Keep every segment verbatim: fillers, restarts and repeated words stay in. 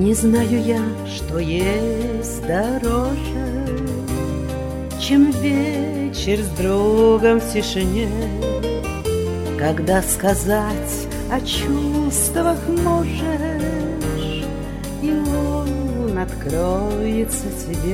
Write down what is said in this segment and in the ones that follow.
Не знаю я, что есть дороже, чем вечер с другом в тишине, когда сказать о чувствах можешь, и он откроется тебе.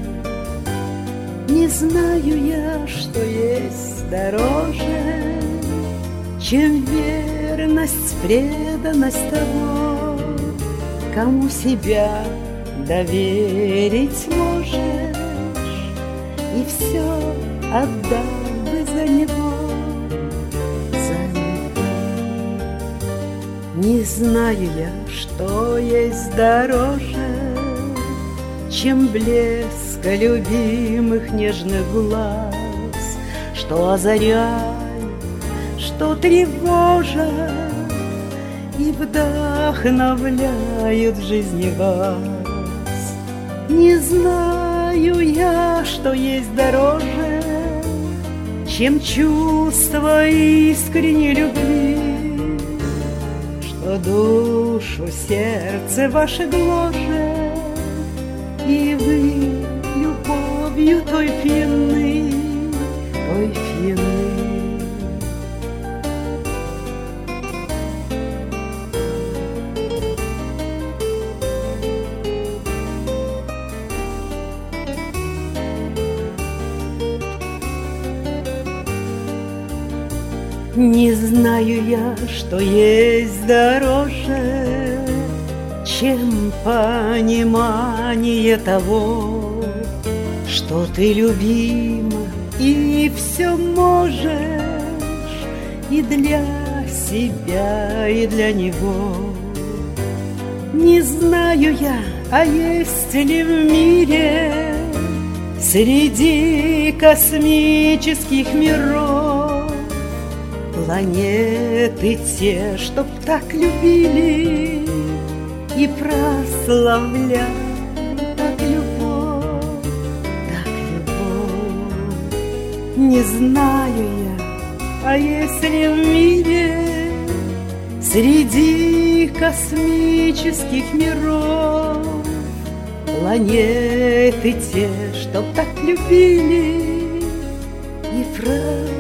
Не знаю я, что есть дороже, чем верность, преданность того, кому себя доверить можешь, и все отдал бы за него, за него. Не знаю я, что есть дороже, чем блеск любимых нежных глаз, что озаряет, что тревожит и вдохновляют в жизни вас. Не знаю я, что есть дороже, чем чувство искренней любви, что душу, сердце ваше гложет, и вы любовью той пьяны, ой, пьяны. Не знаю я, что есть дороже, чем понимание того, что ты любима и все можешь, и для себя, и для него. Не знаю я, а есть ли в мире среди космических миров планеты те, чтоб так любили и прославляли так любовь, так любовь. Не знаю я, а если в мире среди космических миров планеты те, чтоб так любили и прославляли